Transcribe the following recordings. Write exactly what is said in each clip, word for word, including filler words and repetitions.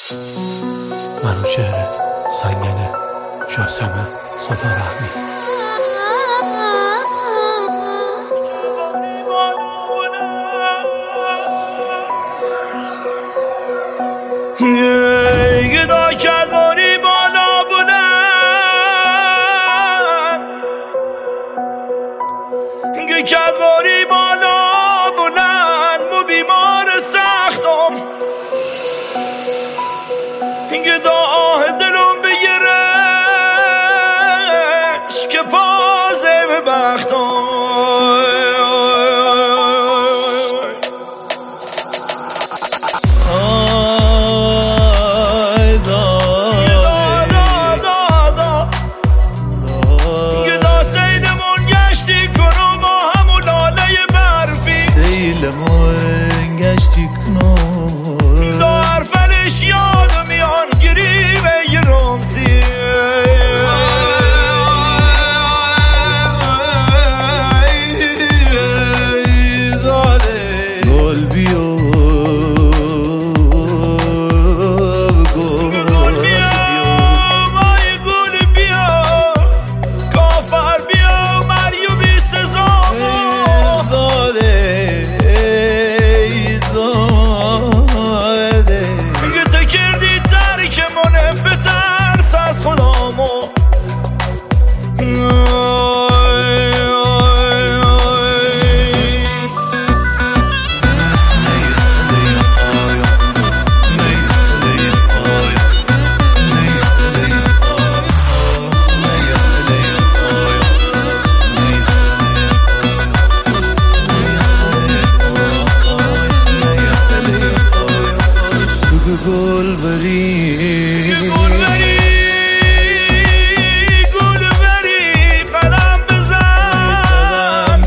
منوچهر سنگنه جاسمه خدا رحمی. گدا کلمانی بالا بلند گه کلمانی بالا بلند مو بیمار سختم گدا آه دلم بگیرش که پازه به بختم دار فلش یاد میان گیری به یه رمسی گل بیا گل بیا وای گل بیا کافر بیا مریوبی سزامو گلبری گلبری گلبری قدم بزن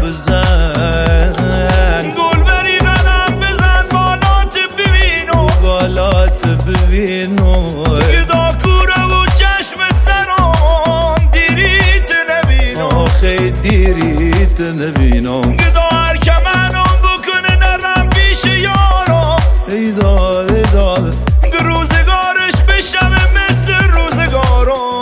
بزن گلبری قدم بزن بالات ببینو بالات ببینو گدا کوره و چشم سرم دیریت نبینو آخی دیریت نبینو گدا هر کمنم بکنه نرم پیش یارم ای داد ای داد روزگارش بشمه مثل روزگارم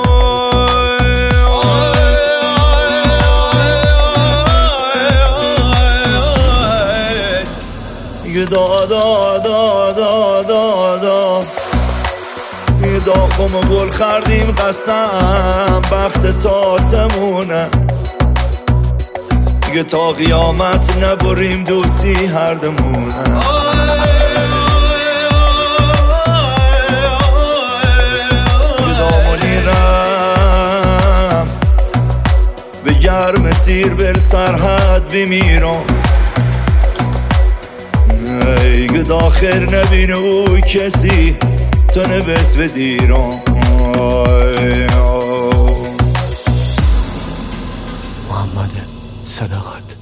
گدا دا دا دا دا دا گدا خم گل خردیم قسم بخت تا تمونه گه تا قیامت نبریم دوستی هر دمونه به گرم سیر بر سرحد بمیرم ای گدا خیر نبینه او کسی تو نبس بدیرم محمد صداقت.